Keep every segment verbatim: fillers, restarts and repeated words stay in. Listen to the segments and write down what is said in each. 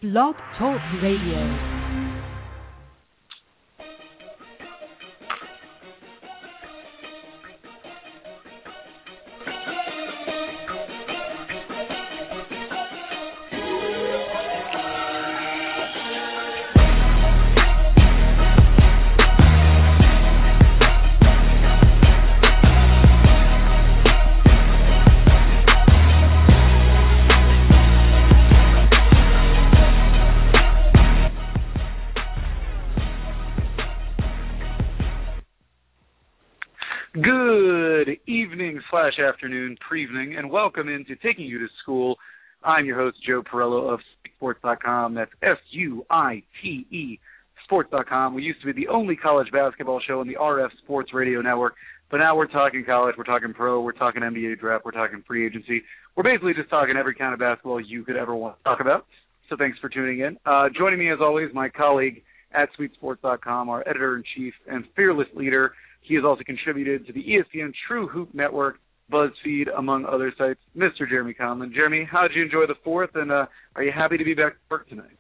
Blog Talk Radio. Slash afternoon, pre-evening, and welcome into Taking You to School. I'm your host, Joe Perello of Sports dot com. That's S U I T E, Sports dot com. We used to be the only college basketball show on the R F Sports Radio Network, but now we're talking college, we're talking pro, we're talking N B A draft, we're talking free agency. We're basically just talking every kind of basketball you could ever want to talk about, so thanks for tuning in. Uh, joining me, as always, my colleague at Sweet Sports dot com, our editor-in-chief and fearless leader. He has also contributed to the E S P N True Hoop Network, BuzzFeed, among other sites, Mister Jeremy Conlon. Jeremy, how did you enjoy the fourth, and uh, are you happy to be back to work tonight?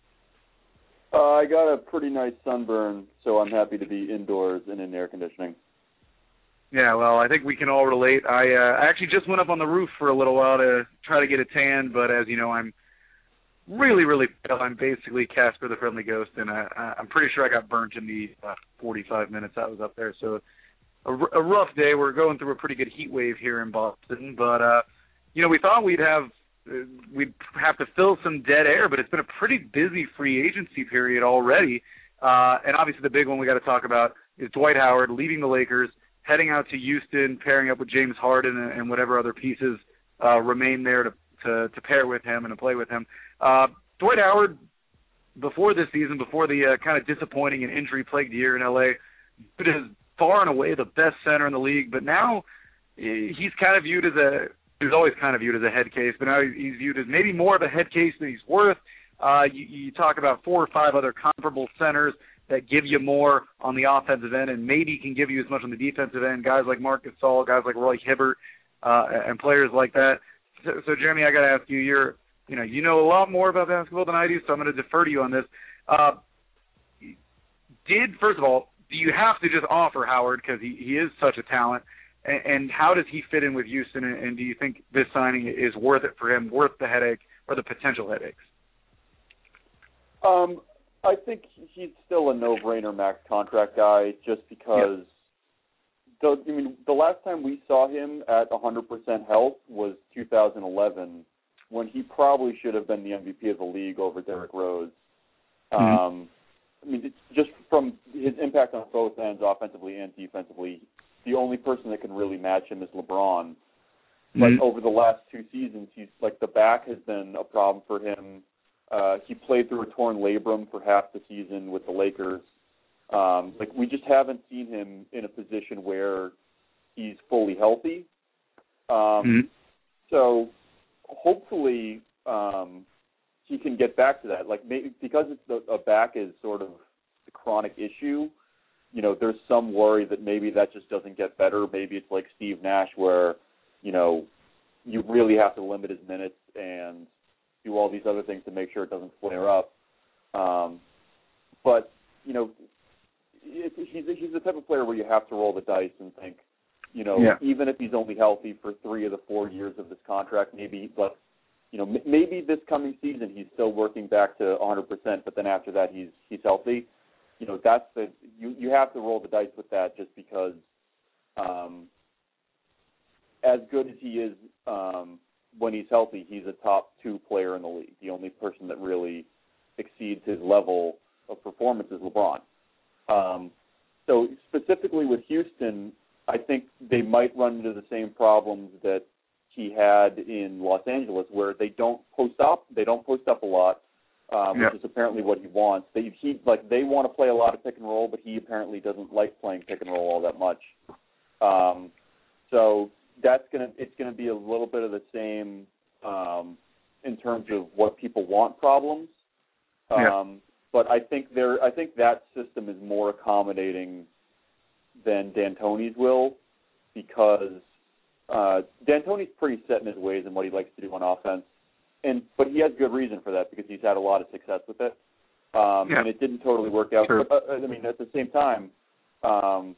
Uh, I got a pretty nice sunburn, so I'm happy to be indoors and in air conditioning. Yeah, well, I think we can all relate. I, uh, I actually just went up on the roof for a little while to try to get a tan, but as you know, I'm really, really pale. I'm basically Casper the Friendly Ghost, and I, I'm pretty sure I got burnt in the uh, forty-five minutes I was up there, so A, a rough day. We're going through a pretty good heat wave here in Boston, but uh, you know, we thought we'd have uh, we'd have to fill some dead air, but it's been a pretty busy free agency period already. Uh, and obviously, the big one we got to talk about is Dwight Howard leaving the Lakers, heading out to Houston, pairing up with James Harden and, and whatever other pieces uh, remain there to, to to pair with him and to play with him. Uh, Dwight Howard, before this season, before the uh, kind of disappointing and injury-plagued year in L A, it is far and away the best center in the league, but now he's kind of viewed as a, he was always kind of viewed as a head case, but now he's viewed as maybe more of a head case than he's worth. Uh, you, you talk about four or five other comparable centers that give you more on the offensive end and maybe can give you as much on the defensive end, guys like Marc Gasol, guys like Roy Hibbert, uh, and players like that. So, so Jeremy, I got to ask you, you're, you know, you know a lot more about basketball than I do, so I'm going to defer to you on this. Uh, did, first of all, do you have to just offer Howard because he, he is such a talent, and, and how does he fit in with Houston, and, and do you think this signing is worth it for him, worth the headache or the potential headaches? Um, I think he's still a no-brainer max contract guy just because yeah. the, I mean, the last time we saw him at one hundred percent health was two thousand eleven when he probably should have been the M V P of the league over Derrick Rose. Mm-hmm. Um I mean, it's just from his impact on both ends, offensively and defensively, the only person that can really match him is LeBron. But mm-hmm. over the last two seasons, he's like the back has been a problem for him. Uh, he played through a torn labrum for half the season with the Lakers. Um, like we just haven't seen him in a position where he's fully healthy. Um, mm-hmm. So hopefully. Um, he can get back to that. Like maybe because it's the, a back is sort of the chronic issue, you know, there's some worry that maybe that just doesn't get better. Maybe it's like Steve Nash where, you know, you really have to limit his minutes and do all these other things to make sure it doesn't flare up. Um, but, you know, it, he's, he's the type of player where you have to roll the dice and think, you know, yeah. even if he's only healthy for three of the four years of this contract, maybe, but you know, maybe this coming season he's still working back to one hundred percent, but then after that he's he's healthy. You know, that's the you, you have to roll the dice with that just because um, as good as he is um, when he's healthy, he's a top two player in the league. The only person that really exceeds his level of performance is LeBron. Um, so specifically with Houston, I think they might run into the same problems that he had in Los Angeles, where they don't post up. They don't post up a lot, um, yeah. which is apparently what he wants. They he like they want to play a lot of pick and roll, but he apparently doesn't like playing pick and roll all that much. Um, so that's gonna it's gonna be a little bit of the same um, in terms of what people want problems. Um, yeah. But I think there I think that system is more accommodating than D'Antoni's will because. Uh, D'Antoni's pretty set in his ways and what he likes to do on offense. and but he has good reason for that because he's had a lot of success with it, um, yeah. and it didn't totally work out. True. But uh, I mean, at the same time, um,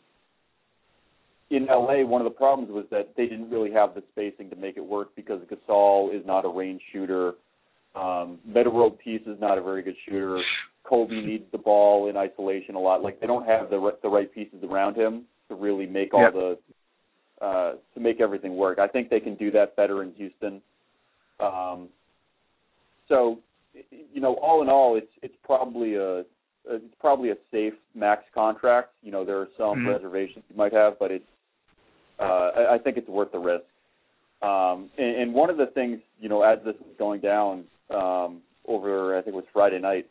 in L A, one of the problems was that they didn't really have the spacing to make it work because Gasol is not a range shooter. Um, Metta World Peace is not a very good shooter. Kobe needs the ball in isolation a lot. Like they don't have the the right pieces around him to really make all yeah. the uh, to make everything work. I think they can do that better in Houston. Um, so, you know, all in all, it's it's probably a it's probably a safe max contract. You know, there are some mm-hmm. reservations you might have, but it's uh, I, I think it's worth the risk. Um, and, and one of the things, you know, as this was going down um, over, I think it was Friday night,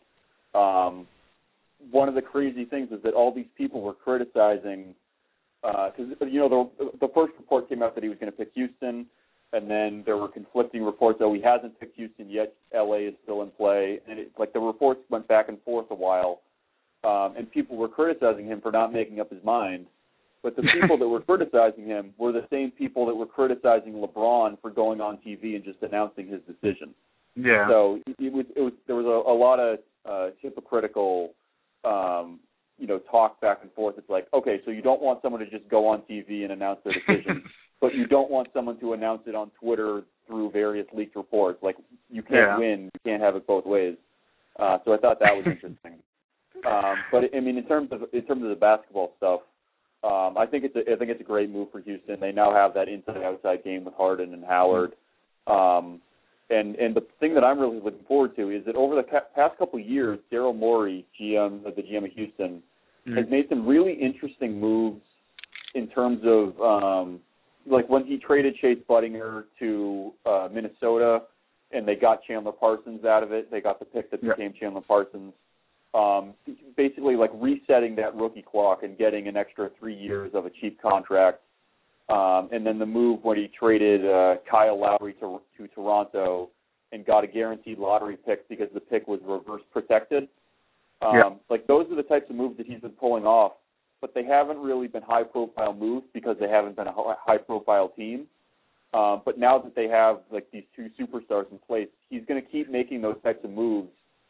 um, one of the crazy things is that all these people were criticizing, because, uh, you know, the, the first report came out that he was going to pick Houston, and then there were conflicting reports, oh, he hasn't picked Houston yet, L A is still in play, and it, like the reports went back and forth a while, um, and people were criticizing him for not making up his mind. But the people that were criticizing him were the same people that were criticizing LeBron for going on T V and just announcing his decision. Yeah. So it was, it was there was a, a lot of uh, hypocritical, um, you know, talk back and forth. It's like, okay, so you don't want someone to just go on T V and announce their decision, but you don't want someone to announce it on Twitter through various leaked reports. Like you can't yeah. win, you can't have it both ways. Uh, so I thought that was interesting. um, but I mean, in terms of in terms of the basketball stuff. Um, I think it's a, I think it's a great move for Houston. They now have that inside-outside game with Harden and Howard. Um, and and the thing that I'm really looking forward to is that over the ca- past couple of years, Daryl Morey, G M of the G M of Houston, mm-hmm. has made some really interesting moves in terms of um, like when he traded Chase Budinger to uh, Minnesota, and they got Chandler Parsons out of it. They got the pick that yep. became Chandler Parsons. Um, basically like resetting that rookie clock and getting an extra three years of a cheap contract. Um, and then the move when he traded uh, Kyle Lowry to, to Toronto and got a guaranteed lottery pick because the pick was reverse protected. Um, yeah. Like those are the types of moves that he's been pulling off, but they haven't really been high-profile moves because they haven't been a high-profile team. Um, but now that they have like these two superstars in place, he's going to keep making those types of moves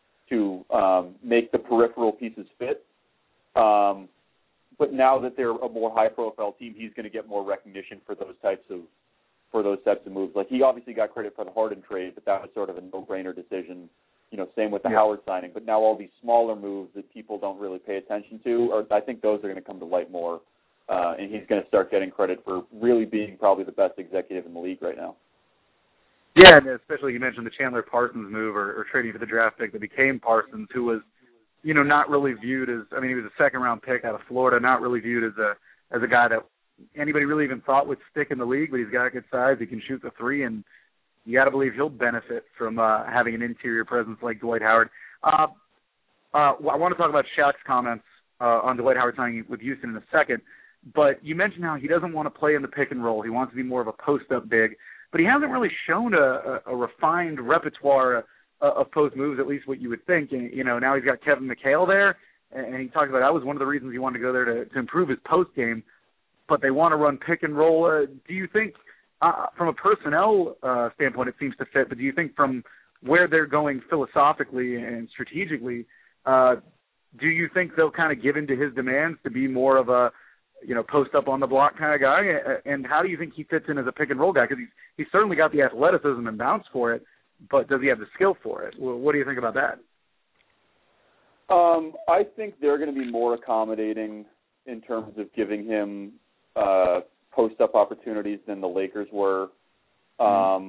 to um, make the peripheral pieces fit. Um, but now that they're a more high-profile team, he's going to get more recognition for those types of for those types of moves. Like he obviously got credit for the Harden trade, but that was sort of a no-brainer decision. You know, same with the yeah. Howard signing. But now all these smaller moves that people don't really pay attention to, or I think those are going to come to light more. Uh, and he's going to start getting credit for really being probably the best executive in the league right now. Yeah, and especially you mentioned the Chandler Parsons move or, or trading for the draft pick that became Parsons, who was, you know, not really viewed as, I mean, he was a second-round pick out of Florida, not really viewed as a as a guy that anybody really even thought would stick in the league, but he's got good size, he can shoot the three, and you got to believe he'll benefit from uh, having an interior presence like Dwight Howard. Uh, uh, I want to talk about Shaq's comments uh, on Dwight Howard signing with Houston in a second, but you mentioned how he doesn't want to play in the pick and roll. He wants to be more of a post-up big. But he hasn't really shown a, a, a refined repertoire uh, of post moves, at least what you would think. And, you know, now he's got Kevin McHale there, and he talked about that was one of the reasons he wanted to go there to, to improve his post game. But they want to run pick and roll. Uh, do you think, uh, from a personnel uh, standpoint, it seems to fit? But do you think from where they're going philosophically and strategically, uh, do you think they'll kind of give in to his demands to be more of a, you know, post up on the block kind of guy? And how do you think he fits in as a pick and roll guy? Because he's he's certainly got the athleticism and bounce for it, but does he have the skill for it? Well, what do you think about that? Um, I think they're going to be more accommodating in terms of giving him uh, post up opportunities than the Lakers were, um, mm-hmm.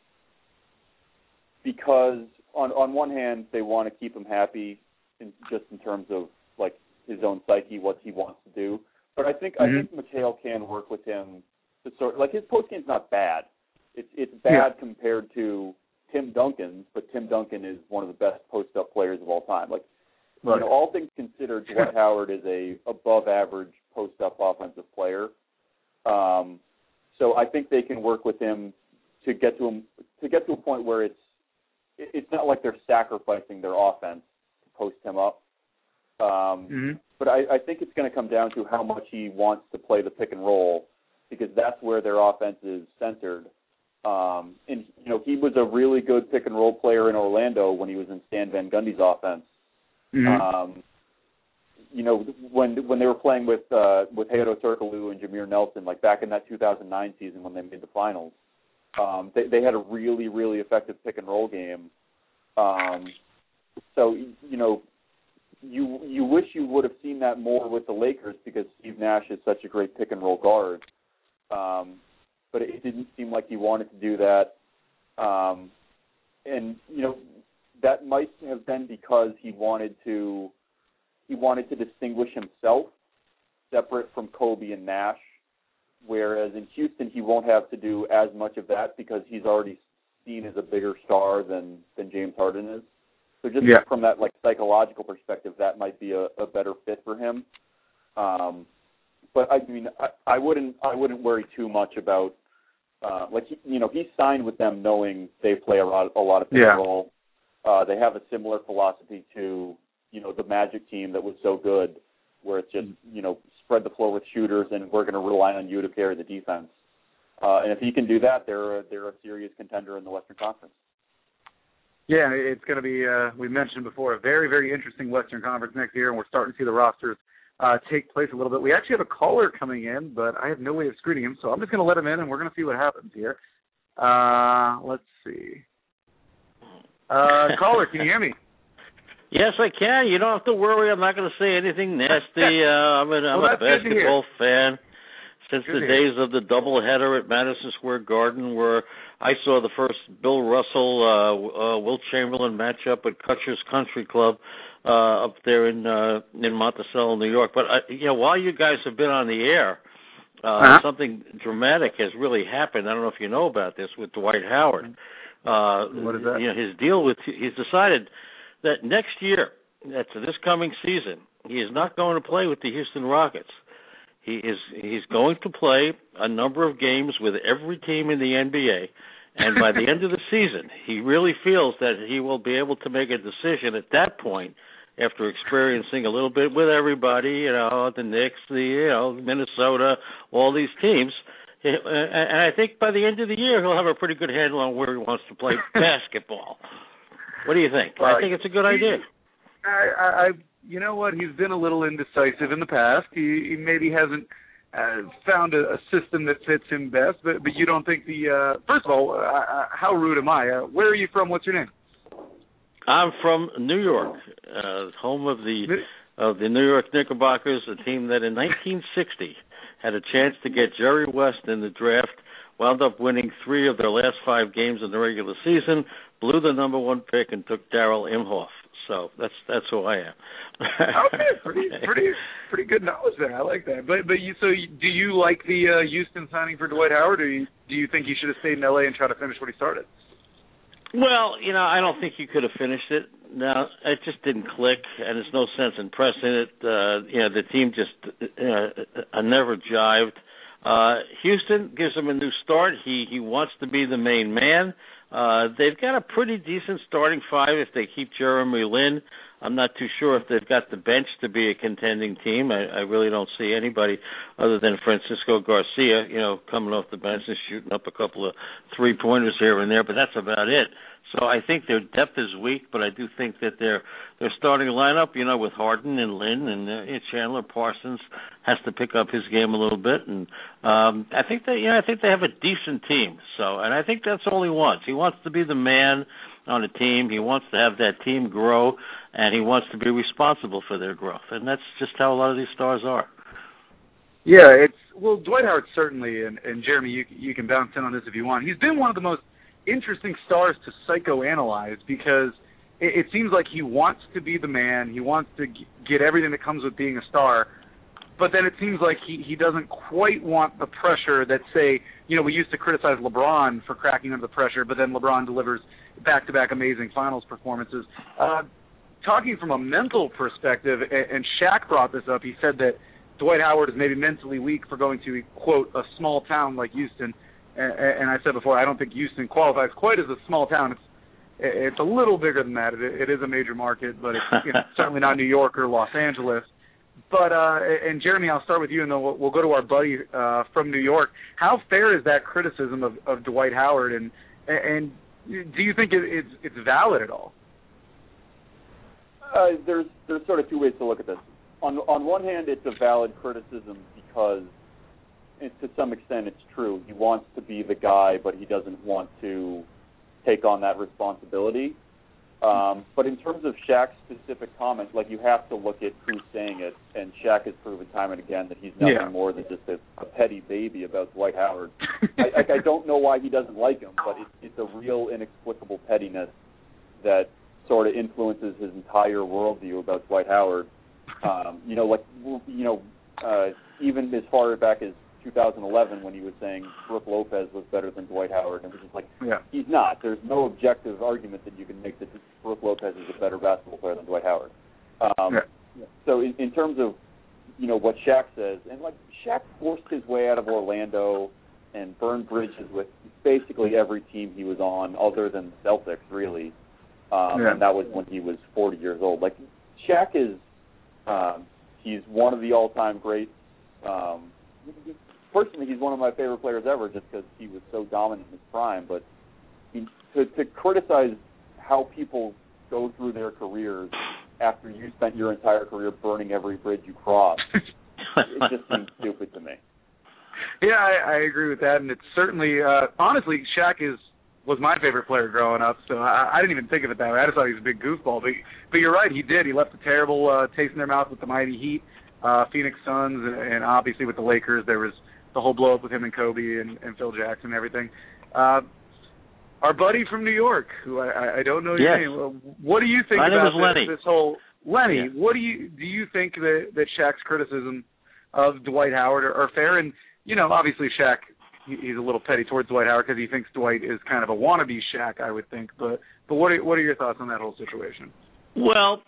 because on on one hand they want to keep him happy, in, just in terms of like his own psyche, what he wants to do. But I think mm-hmm. I think McHale can work with him to sort like his post game's not bad. It's it's bad yeah. compared to Tim Duncan's, but Tim Duncan is one of the best post up players of all time. Like right. you know, all things considered, Dwight Howard is a above average post up offensive player. Um, so I think they can work with him to get to him to get to a point where it's it's not like they're sacrificing their offense to post him up. Um, mm-hmm. But I, I think it's going to come down to how much he wants to play the pick and roll, because that's where their offense is centered. Um, and, you know, he was a really good pick-and-roll player in Orlando when he was in Stan Van Gundy's offense. Mm-hmm. Um, you know, when when they were playing with uh, with Hedo Turkoglu and Jameer Nelson, like back in that two thousand nine season when they made the finals, um, they, they had a really, really effective pick-and-roll game. Um, so, you know, you you wish you would have seen that more with the Lakers because Steve Nash is such a great pick-and-roll guard. Um, but it didn't seem like he wanted to do that. Um, and, you know, that might have been because he wanted to he wanted to distinguish himself separate from Kobe and Nash, whereas in Houston he won't have to do as much of that because he's already seen as a bigger star than, than James Harden is. So just yeah. from that like psychological perspective, that might be a, a better fit for him. Um, but I mean, I, I wouldn't I wouldn't worry too much about uh, like he, you know he signed with them knowing they play a lot a lot of pick and roll. Uh, they have a similar philosophy to you know the Magic team that was so good, where it's just you know spread the floor with shooters and we're going to rely on you to carry the defense. Uh, and if he can do that, they're a, they're a serious contender in the Western Conference. Yeah, it's going to be, uh, we mentioned before, a very, very interesting Western Conference next year, and we're starting to see the rosters uh, take place a little bit. We actually have a caller coming in, but I have no way of screening him, so I'm just going to let him in, and we're going to see what happens here. Uh, let's see. Uh, caller, can you hear me? Yes, I can. You don't have to worry. I'm not going to say anything nasty. Uh, I'm, an, I'm well, a basketball fan. Since Good the days of the doubleheader at Madison Square Garden, where I saw the first Bill Russell, uh, uh, Wilt Chamberlain matchup at Kutcher's Country Club uh, up there in uh, in Monticello, New York. But uh, you know, while you guys have been on the air, uh, uh-huh. something dramatic has really happened. I don't know if you know about this with Dwight Howard. Uh, what is that? You know, his deal with he's decided that next year, that's this coming season, he is not going to play with the Houston Rockets. He is he's going to play a number of games with every team in the N B A, and by the end of the season, he really feels that he will be able to make a decision at that point after experiencing a little bit with everybody, you know, the Knicks, the you know Minnesota, all these teams. And I think by the end of the year, he'll have a pretty good handle on where he wants to play basketball. What do you think? Uh, I think it's a good idea. I, I, you know what? He's been a little indecisive in the past. He, he maybe hasn't uh, found a, a system that fits him best. But, but you don't think the uh, – first of all, uh, how rude am I? Uh, where are you from? What's your name? I'm from New York, uh, home of the of the New York Knickerbockers, a team that in nineteen sixty had a chance to get Jerry West in the draft, wound up winning three of their last five games in the regular season, blew the number one pick, and took Darrell Imhoff. So that's that's who I am. Okay, pretty pretty pretty good knowledge there. I like that. But but you so you, do you like the uh, Houston signing for Dwight Howard, or do you, do you think he should have stayed in L A and tried to finish what he started? Well, you know, I don't think he could have finished it. No, it just didn't click, and there's no sense in pressing it. Uh, you know, the team just uh, uh, never jived. Uh, Houston gives him a new start. He he wants to be the main man. Uh, they've got a pretty decent starting five if they keep Jeremy Lin. I'm not too sure if they've got the bench to be a contending team. I, I really don't see anybody other than Francisco Garcia, you know, coming off the bench and shooting up a couple of three-pointers here and there, but that's about it. So I think their depth is weak, but I do think that their their starting lineup, you know, with Harden and Lin and uh, Chandler Parsons has to pick up his game a little bit, and um, I think that you know I think they have a decent team. So, and I think that's all he wants. He wants to be the man on a team. He wants to have that team grow, and he wants to be responsible for their growth, and that's just how a lot of these stars are. Yeah, it's well, Dwight Howard certainly, and, and Jeremy, you you can bounce in on this if you want. He's been one of the most interesting stars to psychoanalyze because it, it seems like he wants to be the man. He wants to g- get everything that comes with being a star, but then it seems like he, he doesn't quite want the pressure that, say, you know, we used to criticize LeBron for cracking under the pressure, but then LeBron delivers back-to-back amazing finals performances. Uh, talking from a mental perspective, and Shaq brought this up, he said that Dwight Howard is maybe mentally weak for going to, quote, a small town like Houston. And I said before, I don't think Houston qualifies quite as a small town. It's it's a little bigger than that. It, it is a major market, but it's you know, certainly not New York or Los Angeles. but uh, and Jeremy, I'll start with you, and then we'll, we'll go to our buddy uh, from New York. How fair is that criticism of, of Dwight Howard, and and do you think it, it's it's valid at all? Uh, there's there's sort of two ways to look at this. On on one hand, it's a valid criticism because, it, to some extent, it's true. He wants to be the guy, but he doesn't want to take on that responsibility. Um, but in terms of Shaq's specific comments, like, you have to look at who's saying it, and Shaq has proven time and again that he's nothing yeah. more than just a, a petty baby about Dwight Howard. I, I, I don't know why he doesn't like him, but it, it's a real inexplicable pettiness that sort of influences his entire worldview about Dwight Howard. Um, you know, like, you know, uh, even as far back as two thousand eleven when he was saying Brook Lopez was better than Dwight Howard, and it was just like, yeah. he's not. There's no objective argument that you can make that Brook Lopez is a better basketball player than Dwight Howard. Um, yeah. So in, in terms of, you know, what Shaq says, and like Shaq forced his way out of Orlando and burned bridges with basically every team he was on, other than the Celtics, really. Um, yeah. And that was when he was forty years old. Like, Shaq is, um, he's one of the all-time greats. Um, Personally, he's one of my favorite players ever just because he was so dominant in his prime. But he, to, to criticize how people go through their careers after you spent your entire career burning every bridge you crossed, it just seems stupid to me. Yeah, I, I agree with that, and it's certainly, uh, honestly, Shaq is was my favorite player growing up, so I, I didn't even think of it that way. I just thought he was a big goofball. But, but you're right, he did. He left a terrible uh, taste in their mouth with the Mighty Heat, uh, Phoenix Suns, and, and obviously with the Lakers, there was the whole blow-up with him and Kobe and, and Phil Jackson and everything. Uh, our buddy from New York, who I, I don't know your yes. name, what do you think My about name is Lenny. this, this whole Lenny? Yeah. What do you do? You think that that Shaq's criticism of Dwight Howard are, are fair? And you know, obviously Shaq, he, he's a little petty towards Dwight Howard because he thinks Dwight is kind of a wannabe Shaq, I would think. But but what are what are your thoughts on that whole situation? Well,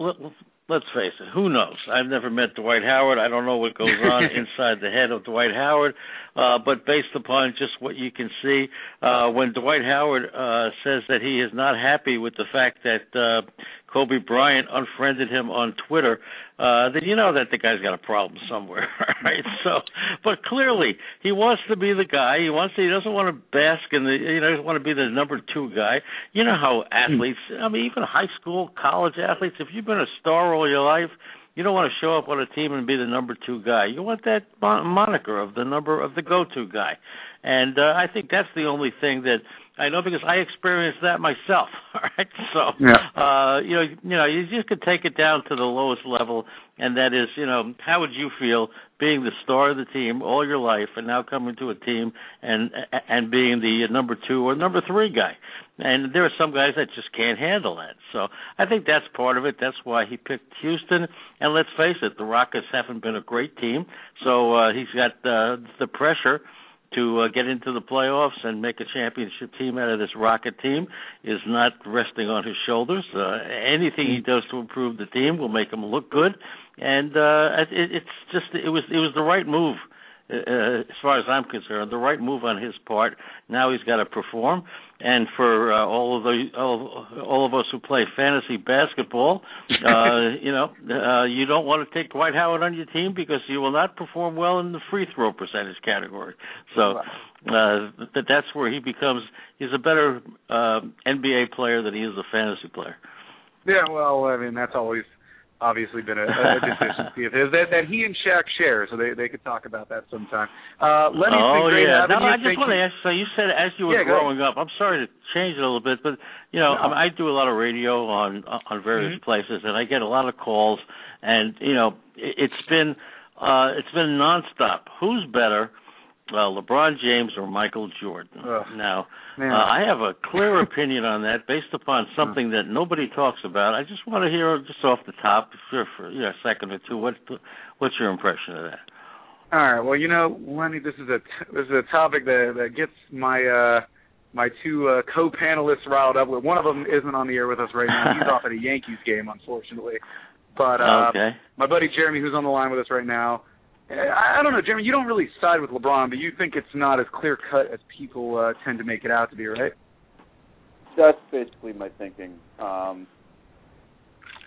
let's face it, who knows? I've never met Dwight Howard. I don't know what goes on inside the head of Dwight Howard. Uh, but based upon just what you can see, uh, when Dwight Howard uh, says that he is not happy with the fact that uh, Kobe Bryant unfriended him on Twitter, uh, then you know that the guy's got a problem somewhere, right? So, but clearly he wants to be the guy. He wants to. He doesn't want to bask in the. You know, he doesn't want to be the number two guy. You know how athletes. I mean, even high school, college athletes. If you've been a star all your life, you don't want to show up on a team and be the number two guy. You want that mon- moniker of the number of the go-to guy. And uh, I think that's the only thing that I know because I experienced that myself. All right, so yeah. uh, you know, you know, you just could take it down to the lowest level, and that is, you know, how would you feel being the star of the team all your life, and now coming to a team and and being the number two or number three guy? And there are some guys that just can't handle that. So I think that's part of it. That's why he picked Houston. And let's face it, the Rockets haven't been a great team, so uh, he's got uh, the pressure to uh, get into the playoffs and make a championship team out of this Rocket team is not resting on his shoulders. Uh, anything he does to improve the team will make him look good, and uh, it, it's just it was it was the right move. Uh, as far as I'm concerned, the right move on his part. Now he's got to perform, and for uh, all of the all, all of us who play fantasy basketball, uh, you know, uh, you don't want to take Dwight Howard on your team because you will not perform well in the free throw percentage category. So uh, that that's where he becomes. He's a better uh, N B A player than he is a fantasy player. Yeah, well, I mean that's always. Obviously been a, a deficiency of his that, that he and Shaq share, so they they could talk about that sometime. Uh, Lenny's oh, been great yeah. having no, you. I just want to ask, so you said as you were yeah, growing up, I'm sorry to change it a little bit, but, you know, no. I, I do a lot of radio on on various mm-hmm. places, and I get a lot of calls, and, you know, it, it's been uh, it's been nonstop. Who's better, uh, LeBron James or Michael Jordan? Ugh, now, uh, I have a clear opinion on that based upon something that nobody talks about. I just want to hear just off the top, for, for you know, a second or two, what, what's your impression of that? All right. Well, you know, Lenny, this is a this is a topic that that gets my uh, my two uh, co-panelists riled up. One of them isn't on the air with us right now. He's off at a Yankees game, unfortunately. But uh, okay. my buddy Jeremy, who's on the line with us right now, I, I don't know, Jeremy, you don't really side with LeBron, but you think it's not as clear-cut as people uh, tend to make it out to be, right? That's basically my thinking. Um,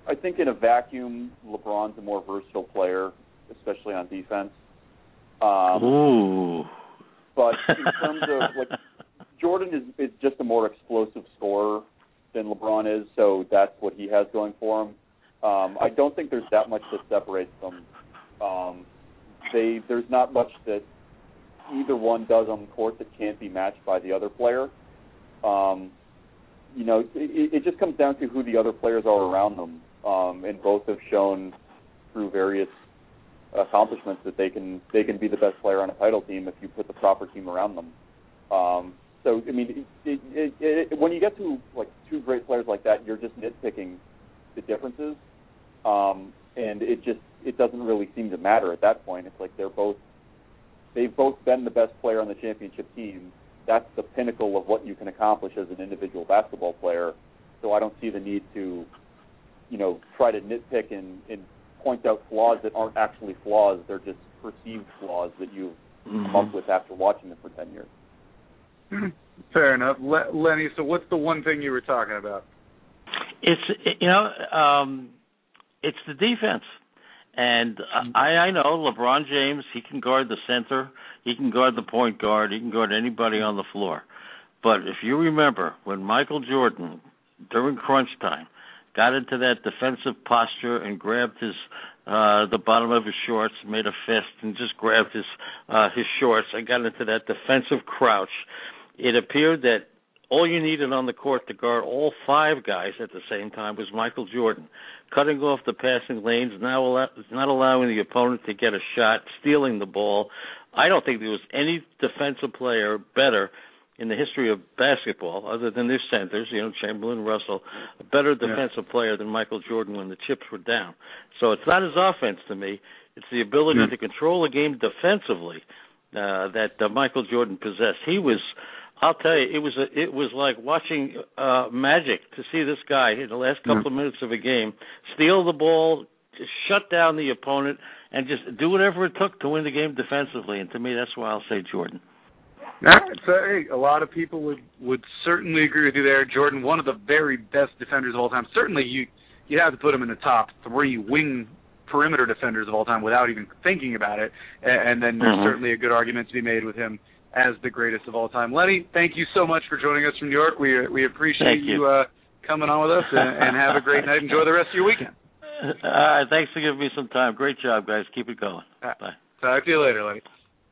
I think in a vacuum, LeBron's a more versatile player, especially on defense. Um, Ooh. But in terms of, like, Jordan is, is just a more explosive scorer than LeBron is, so that's what he has going for him. Um, I don't think there's that much that separates them. Um, they there's not much that either one does on the court that can't be matched by the other player. Um, you know, it, it just comes down to who the other players are around them, um, and both have shown through various accomplishments that they can they can be the best player on a title team if you put the proper team around them. Um, so I mean, it, it, it, it, when you get to like two great players like that, you're just nitpicking the differences, um, and it just it doesn't really seem to matter at that point. It's like they're both they've both been the best player on the championship team. That's the pinnacle of what you can accomplish as an individual basketball player. So I don't see the need to, you know, try to nitpick and, and point out flaws that aren't actually flaws. They're just perceived flaws that you've mm-hmm. come up with after watching them for ten years. Fair enough. Le- Lenny, so what's the one thing you were talking about? It's, you know, um, it's the defense. And I, I know LeBron James, he can guard the center, he can guard the point guard, he can guard anybody on the floor. But if you remember when Michael Jordan, during crunch time, got into that defensive posture and grabbed his uh, the bottom of his shorts, made a fist, and just grabbed his uh, his shorts and got into that defensive crouch, it appeared that all you needed on the court to guard all five guys at the same time was Michael Jordan, cutting off the passing lanes, now allow, not allowing the opponent to get a shot, stealing the ball. I don't think there was any defensive player better in the history of basketball, other than their centers, you know, Chamberlain, Russell, a better defensive yeah. player than Michael Jordan when the chips were down. So it's not his offense to me. It's the ability yeah. to control a game defensively uh, that uh, Michael Jordan possessed. He was... I'll tell you, it was a, it was like watching uh, magic to see this guy in the last couple yeah. of minutes of a game steal the ball, just shut down the opponent, and just do whatever it took to win the game defensively. And to me, that's why I'll say Jordan. All right, so hey, a lot of people would, would certainly agree with you there. Jordan, one of the very best defenders of all time. Certainly, you you have to put him in the top three wing perimeter defenders of all time without even thinking about it. And, and then there's mm-hmm. certainly a good argument to be made with him as the greatest of all time. Lenny, thank you so much for joining us from New York. We we appreciate you, you uh, coming on with us, and, and have a great night. Enjoy the rest of your weekend. All right, thanks for giving me some time. Great job, guys. Keep it going. Right. Bye. Talk to you later, Lenny.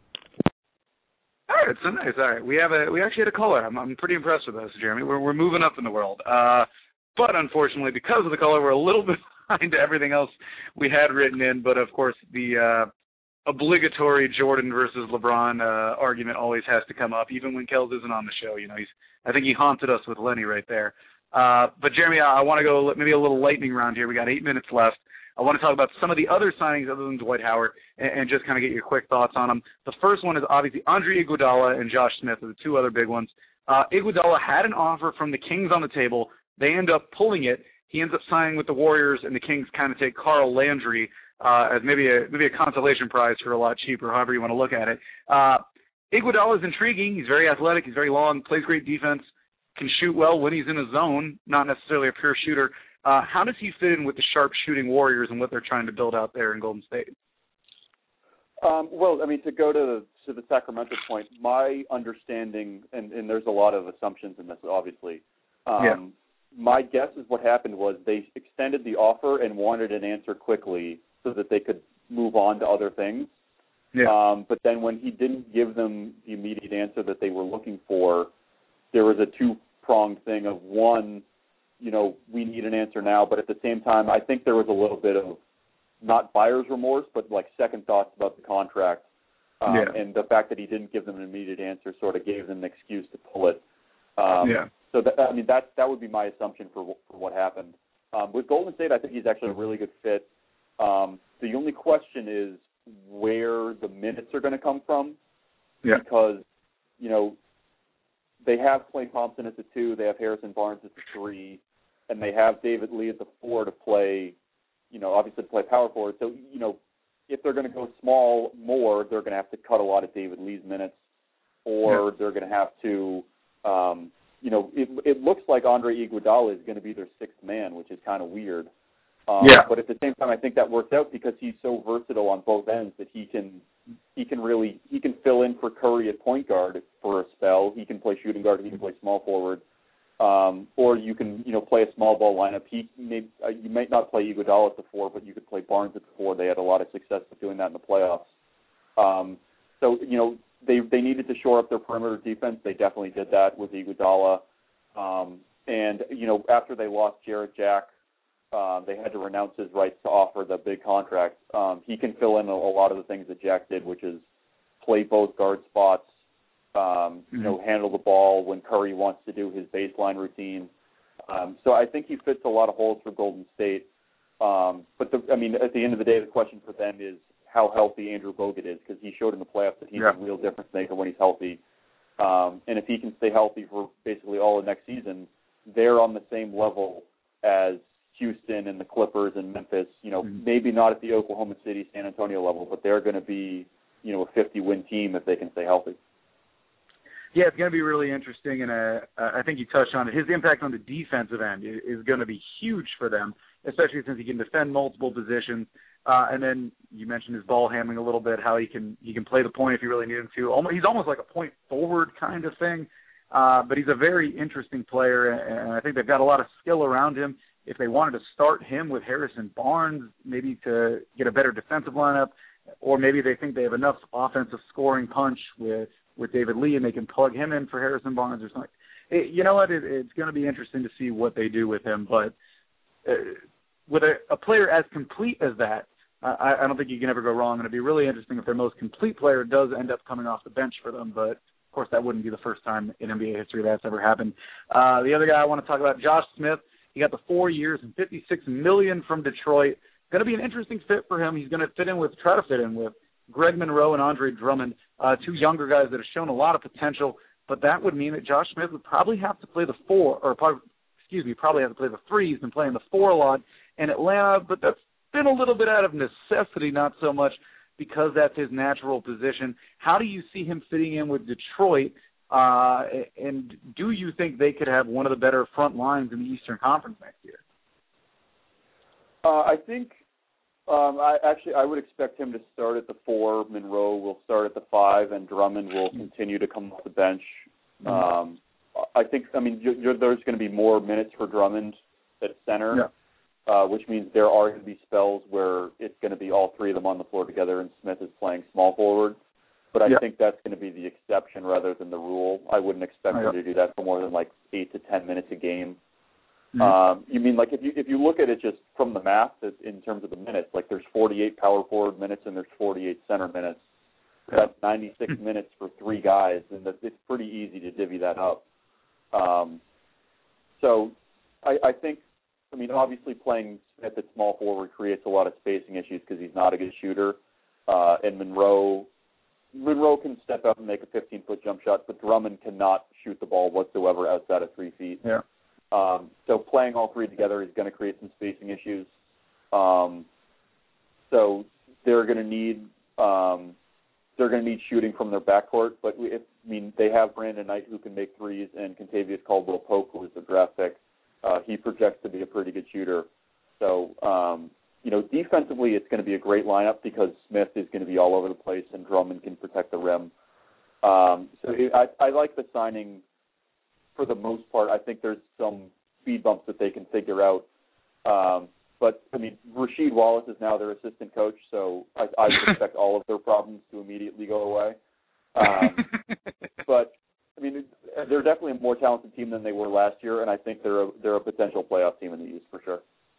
All right, so nice. All right, we have a we actually had a caller. I'm I'm pretty impressed with us, Jeremy. We're we're moving up in the world, uh, but unfortunately, because of the caller, we're a little bit behind everything else we had written in. But of course, the uh, obligatory Jordan versus LeBron uh, argument always has to come up, even when Kels isn't on the show. You know, he's I think he haunted us with Lenny right there. Uh, but Jeremy, I, I want to go maybe a little lightning round here. We got eight minutes left. I want to talk about some of the other signings other than Dwight Howard and, and just kind of get your quick thoughts on them. The first one is obviously Andre Iguodala and Josh Smith are the two other big ones. Uh, Iguodala had an offer from the Kings on the table. They end up pulling it. He ends up signing with the Warriors, and the Kings kind of take Carl Landry uh, as maybe a maybe a consolation prize for a lot cheaper, however you want to look at it. Uh, Iguodala is intriguing. He's very athletic. He's very long, plays great defense, can shoot well when he's in a zone, not necessarily a pure shooter. Uh, how does he fit in with the sharp-shooting Warriors and what they're trying to build out there in Golden State? Um, well, I mean, to go to the, to the Sacramento point, my understanding, and, and there's a lot of assumptions in this, obviously. Um, yeah. My guess is what happened was they extended the offer and wanted an answer quickly so that they could move on to other things. Yeah. Um, but then when he didn't give them the immediate answer that they were looking for, there was a two-pronged thing of, one, you know, we need an answer now, but at the same time, I think there was a little bit of not buyer's remorse, but like second thoughts about the contract. Um, yeah. And the fact that he didn't give them an immediate answer sort of gave them an excuse to pull it. Um, yeah. So, that, I mean, that that would be my assumption for, for what happened. Um, with Golden State, I think he's actually a really good fit. Um, the only question is where the minutes are going to come from. Yeah. Because, you know, they have Klay Thompson at the two, they have Harrison Barnes at the three, and they have David Lee at the four to play, you know, obviously to play power forward. So, you know, if they're going to go small more, they're going to have to cut a lot of David Lee's minutes, or yeah. they're going to have to, um, you know, it, it looks like Andre Iguodala is going to be their sixth man, which is kind of weird. Um, yeah. But at the same time, I think that works out because he's so versatile on both ends that he can he can really he can fill in for Curry at point guard for a spell. He can play shooting guard. He can play small forward. Um, or you can, you know, play a small ball lineup. He may, uh, you might not play Iguodala at the four, but you could play Barnes at the four. They had a lot of success with doing that in the playoffs. Um, so, you know, they they needed to shore up their perimeter defense. They definitely did that with Iguodala. Um, and, you know, after they lost Jarrett Jack, uh, they had to renounce his rights to offer the big contract. Um, he can fill in a, a lot of the things that Jack did, which is play both guard spots, Um, you know, handle the ball when Curry wants to do his baseline routine. Um, so I think he fits a lot of holes for Golden State. Um, but, the, I mean, at the end of the day, the question for them is how healthy Andrew Bogut is, because he showed in the playoffs that he's yeah. a real difference maker when he's healthy. Um, and if he can stay healthy for basically all of next season, they're on the same level as Houston and the Clippers and Memphis. You know, mm-hmm. maybe not at the Oklahoma City, San Antonio level, but they're going to be, you know, a fifty-win team if they can stay healthy. Yeah, it's going to be really interesting, and uh, I think you touched on it. His impact on the defensive end is, is going to be huge for them, especially since he can defend multiple positions. Uh, and then you mentioned his ball handling a little bit, how he can he can play the point if you really need him to. Almost, he's almost like a point forward kind of thing, uh, but he's a very interesting player, and I think they've got a lot of skill around him. If they wanted to start him with Harrison Barnes, maybe to get a better defensive lineup, or maybe they think they have enough offensive scoring punch with with David Lee, and they can plug him in for Harrison Barnes or something. It, you know what? It, it's going to be interesting to see what they do with him. But uh, with a, a player as complete as that, I, I don't think you can ever go wrong. And it'd be really interesting if their most complete player does end up coming off the bench for them. But, of course, that wouldn't be the first time in N B A history that's ever happened. Uh, the other guy I want to talk about, Josh Smith. He got the four years and fifty-six million dollars from Detroit. Going to be an interesting fit for him. He's going to fit in with, try to fit in with Greg Monroe and Andre Drummond, uh, two younger guys that have shown a lot of potential, but that would mean that Josh Smith would probably have to play the four, or probably, excuse me, probably have to play the three. He's been playing the four a lot in Atlanta, but that's been a little bit out of necessity, not so much because that's his natural position. How do you see him fitting in with Detroit, uh, and do you think they could have one of the better front lines in the Eastern Conference next year? Uh, I think Um, I actually I would expect him to start at the four. Monroe will start at the five, and Drummond will continue to come off the bench. Um, I think I mean you're, you're, there's going to be more minutes for Drummond at center, yeah. uh, which means there are going to be spells where it's going to be all three of them on the floor together, and Smith is playing small forward. But I yeah. think that's going to be the exception rather than the rule. I wouldn't expect oh, yeah. him to do that for more than like eight to ten minutes a game. Mm-hmm. Um, you mean like if you if you look at it just from the math in terms of the minutes, like there's forty-eight power forward minutes and there's forty-eight center minutes. That's ninety-six minutes for three guys, and it's pretty easy to divvy that up. Um, so I, I think, I mean, obviously playing Smith at small forward creates a lot of spacing issues because he's not a good shooter. Uh, and Monroe, Monroe can step up and make a fifteen-foot jump shot, but Drummond cannot shoot the ball whatsoever outside of three feet. Yeah. Um, so playing all three together is going to create some spacing issues. Um, so they're going to need um, they're going to need shooting from their backcourt. But if, I mean, they have Brandon Knight who can make threes, and Kentavious Caldwell-Pope, who is the draft pick. Uh, he projects to be a pretty good shooter. So um, you know, defensively, it's going to be a great lineup because Smith is going to be all over the place, and Drummond can protect the rim. Um, so it, I, I like the signing. For the most part, I think there's some speed bumps that they can figure out. Um, but, I mean, Rasheed Wallace is now their assistant coach, so I, I would expect all of their problems to immediately go away. Um, but, I mean, they're definitely a more talented team than they were last year, and I think they're a, they're a potential playoff team in the East for sure.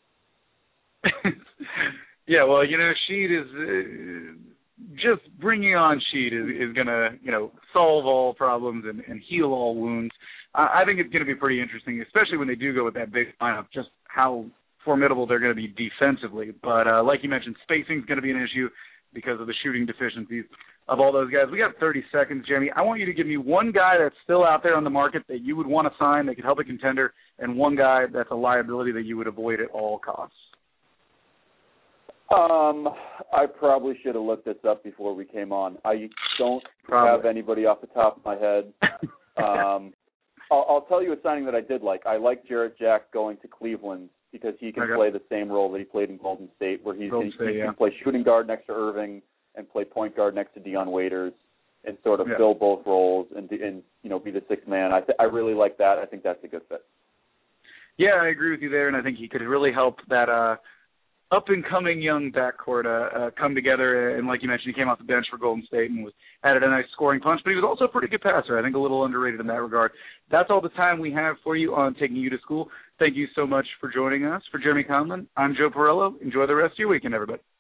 Yeah, well, you know, Sheed is uh, just bringing on Sheed is, is going to, you know, solve all problems and, and heal all wounds. I think it's going to be pretty interesting, especially when they do go with that big lineup, just how formidable they're going to be defensively. But uh, like you mentioned, spacing is going to be an issue because of the shooting deficiencies of all those guys. We got thirty seconds, Jamie. I want you to give me one guy that's still out there on the market that you would want to sign that could help a contender, and one guy that's a liability that you would avoid at all costs. Um, I probably should have looked this up before we came on. I don't probably. have anybody off the top of my head. Um I'll, I'll tell you a signing that I did like. I like Jarrett Jack going to Cleveland because he can okay. play the same role that he played in Golden State, where he's, Golden he, State, he yeah. can play shooting guard next to Irving and play point guard next to Dion Waiters and sort of yeah. fill both roles and, and you know, be the sixth man. I, th- I really like that. I think that's a good fit. Yeah, I agree with you there, and I think he could really help that uh, up-and-coming young backcourt uh, uh, come together. And like you mentioned, he came off the bench for Golden State and was added a nice scoring punch, but he was also a pretty good passer. I think a little underrated in that regard. That's all the time we have for you on Taking You to School. Thank you so much for joining us. For Jeremy Conlon, I'm Joe Perello. Enjoy the rest of your weekend, everybody.